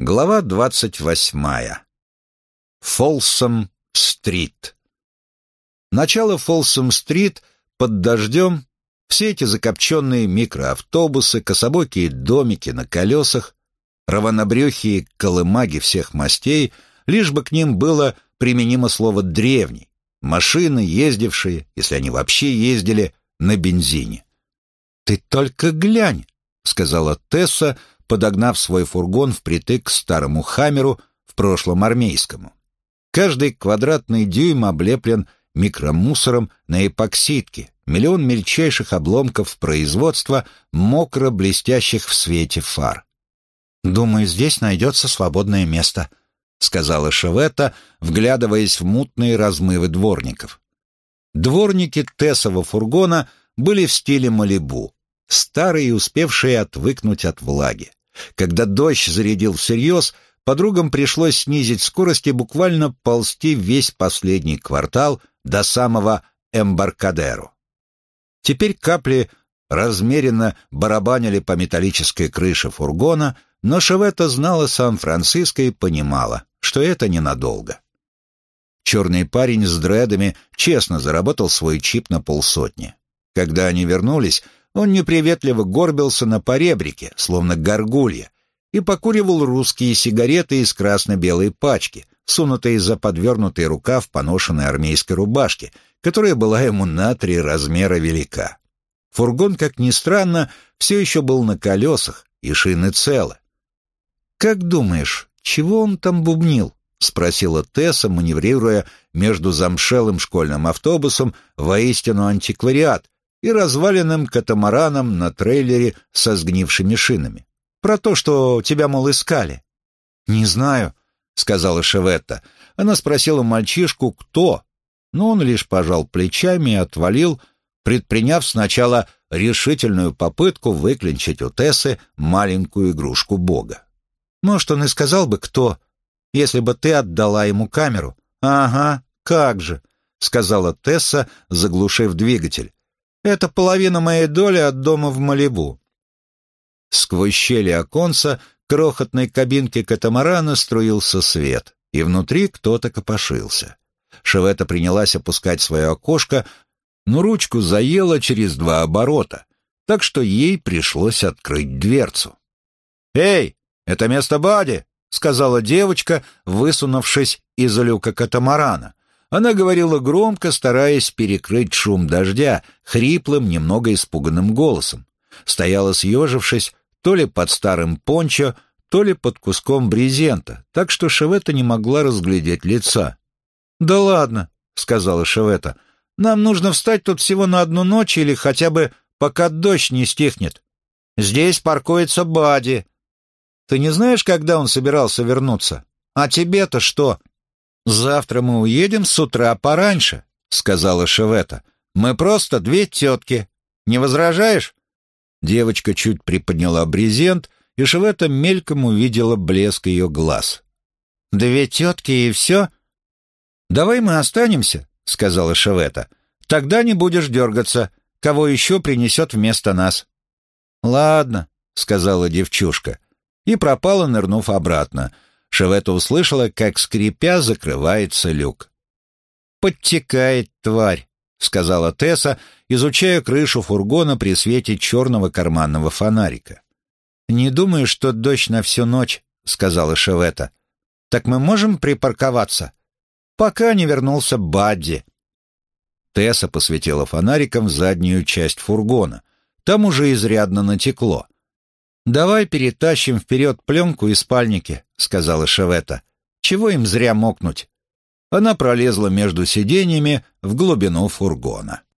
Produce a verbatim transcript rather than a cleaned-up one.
Глава двадцать восьмая. Фолсом-стрит. Начало Фолсом-стрит под дождем, все эти закопченные микроавтобусы, кособокие домики на колесах, равнобрюхие колымаги всех мастей, лишь бы к ним было применимо слово «древний», машины, ездившие, если они вообще ездили, на бензине. «Ты только глянь», — сказала Тесса, подогнав свой фургон впритык к старому «Хаммеру», в прошлом армейскому. Каждый квадратный дюйм облеплен микромусором на эпоксидке, миллион мельчайших обломков производства, мокро блестящих в свете фар. «Думаю, здесь найдется свободное место», — сказала Шеветта, вглядываясь в мутные размывы дворников. Дворники Тессова фургона были в стиле Малибу, старые и успевшие отвыкнуть от влаги. Когда дождь зарядил всерьез, подругам пришлось снизить скорость и буквально ползти весь последний квартал до самого Эмбаркадеро. Теперь капли размеренно барабанили по металлической крыше фургона, но Шеветта знала Сан-Франциско и понимала, что это ненадолго. Черный парень с дредами честно заработал свой чип на полсотни. Когда они вернулись, он неприветливо горбился на поребрике, словно горгулья, и покуривал русские сигареты из красно-белой пачки, сунутые за подвернутый рукав поношенной армейской рубашки, которая была ему на три размера велика. Фургон, как ни странно, все еще был на колесах, и шины целы. «Как думаешь, чего он там бубнил?» — спросила Тесса, маневрируя между замшелым школьным автобусом, воистину антиквариат, и разваленным катамараном на трейлере со сгнившими шинами. «Про то, что тебя, мол, искали». «Не знаю», — сказала Шеветта. Она спросила мальчишку, кто, но он лишь пожал плечами и отвалил, предприняв сначала решительную попытку выклинчить у Тессы маленькую игрушку Бога. «Может, он и сказал бы, кто, если бы ты отдала ему камеру». «Ага, как же», — сказала Тесса, заглушив двигатель. «Это половина моей доли от дома в Малибу». Сквозь щели оконца крохотной кабинки катамарана струился свет, и внутри кто-то копошился. Шеветта принялась опускать свое окошко, но ручку заела через два оборота, так что ей пришлось открыть дверцу. «Эй, это место Бадди!» — сказала девочка, высунувшись из люка катамарана. Она говорила громко, стараясь перекрыть шум дождя, хриплым, немного испуганным голосом. Стояла съежившись, то ли под старым пончо, то ли под куском брезента, так что Шеветта не могла разглядеть лица. «Да ладно», — сказала Шеветта, — «нам нужно встать тут всего на одну ночь или хотя бы пока дождь не стихнет. Здесь паркуется Бадди. Ты не знаешь, когда он собирался вернуться? А тебе-то что?» «Завтра мы уедем с утра пораньше», — сказала Шеветта. «Мы просто две тетки. Не возражаешь?» Девочка чуть приподняла брезент, и Шеветта мельком увидела блеск ее глаз. «Две тетки и все?» «Давай мы останемся», — сказала Шеветта. «Тогда не будешь дергаться. Кого еще принесет вместо нас?» «Ладно», — сказала девчушка, и пропала, нырнув обратно. Шеветта услышала, как, скрипя, закрывается люк. «Подтекает, тварь», — сказала Тесса, изучая крышу фургона при свете черного карманного фонарика. «Не думаю, что дождь на всю ночь», — сказала Шеветта. «Так мы можем припарковаться?» «Пока не вернулся Бадди». Тесса посветила фонариком в заднюю часть фургона. Там уже изрядно натекло. «Давай перетащим вперед пленку и спальники», — сказала Шеветта. «Чего им зря мокнуть?» Она пролезла между сиденьями в глубину фургона.